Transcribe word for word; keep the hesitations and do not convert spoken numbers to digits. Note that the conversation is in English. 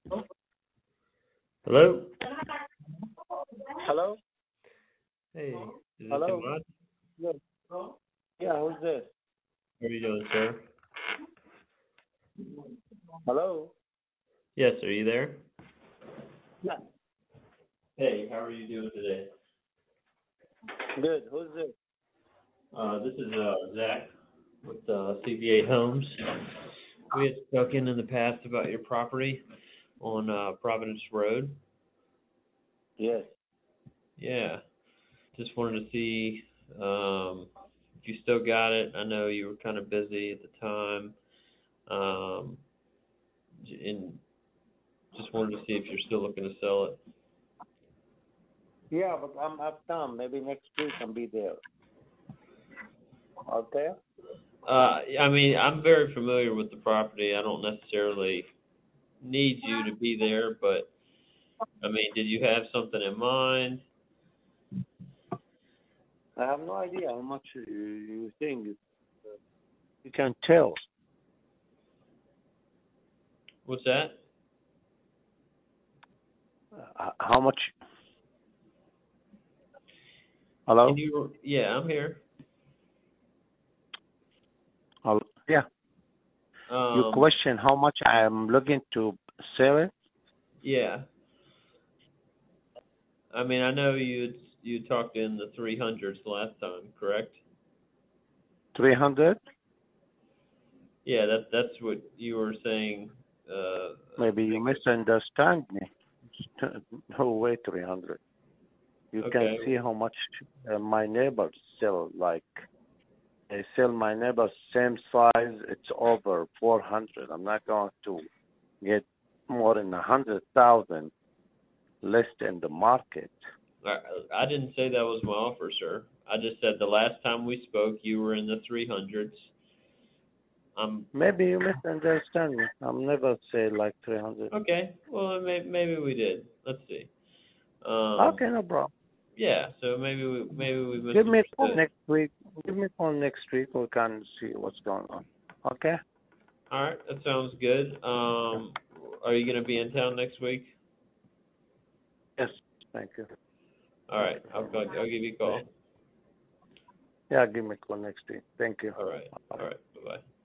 Hello? Hello? Hey, is this Hello? Imad? Yes. Yeah, who's this? How are you doing, sir? Hello? Yes, are you there? Yeah. Hey, how are you doing today? Good. Who's this? Uh, this is uh, Zach with uh, C V A Homes. We had spoken in the past about your property on uh, Providence Road. Yes. Yeah, just wanted to see um, if you still got it. I know you were kind of busy at the time, um, and just wanted to see if you're still looking to sell it. Yeah, but I'm out of town. Maybe next week I'll be there. Okay? Uh, I mean, I'm very familiar with the property. I don't necessarily need you to be there, but I mean, did you have something in mind? I have no idea how much you, you think. You can tell. What's that? Uh, how much? Can Hello? you? Yeah, I'm here. Hello? Yeah. Your Um, question, how much I'm looking to sell it? yeah. I mean, I know you you talked in the three hundreds last time, correct? three hundred? Yeah, that that's what you were saying. Uh, Maybe you misunderstand me. No way three hundred. You can okay. see how much uh, my neighbors sell. Like they sell my neighbors same size. It's over four hundred. I'm not going to get more than a hundred thousand less than the market. I, I didn't say that was my offer, sir. I just said the last time we spoke, you were in the three hundreds. I'm Maybe you misunderstand me. I'm never say like three hundred. okay. Well, maybe maybe we did. Let's see. Um, Okay, no problem. yeah. So maybe we maybe we Give me a call misunderstood. next week. Give me a call next week. We can see what's going on. Okay. All right, that sounds good. Um, are you gonna be in town next week? Yes. Thank you. All Thank right, you I'll very I'll much. give you a call. Yeah, give me a call next week. Thank you. All right, all right. Bye bye.